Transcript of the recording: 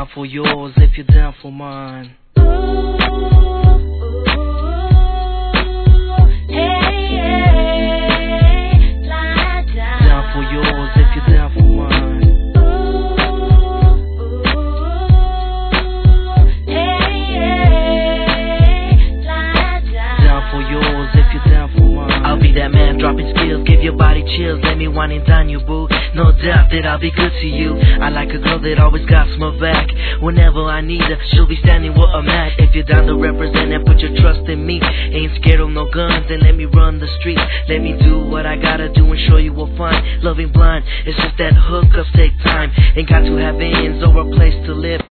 Down for yours if you're down for mine. Down for yours if you're down for mine. Down for yours if you're down for mine. I'll be that man dropping skills, give your body chills, let me wine and dine you, boo. No doubt that I'll be good to you. I like a girl that always got my back. Whenever I need her, she'll be standing where I'm at. If you're down to represent and put your trust in me, ain't scared of no guns, then let me run the streets. Let me do what I gotta do and show you what fun. Loving blind, it's just that hookups take time. Ain't got to have ends or a place to live.